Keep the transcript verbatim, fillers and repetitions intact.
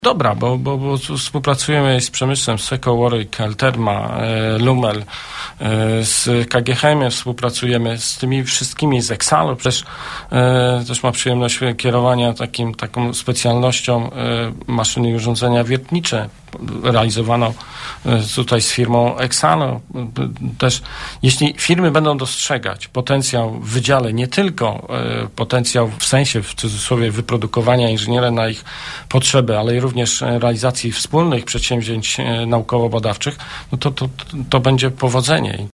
Dobra, bo, bo, bo współpracujemy z przemysłem, z Seco-Warwick, Elterma, e, Lumel, e, z K G H M, współpracujemy z tymi wszystkimi, z Exalo, też, e, też ma przyjemność kierowania takim, taką specjalnością e, maszyny i urządzenia wiertnicze. Realizowano e, tutaj z firmą Exalo. Też, jeśli firmy będą dostrzegać potencjał w wydziale, nie tylko e, potencjał w sensie, w cudzysłowie, wyprodukowania inżyniera na ich potrzeby, ale i również realizacji wspólnych przedsięwzięć naukowo-badawczych, no to, to, to będzie powodzenie.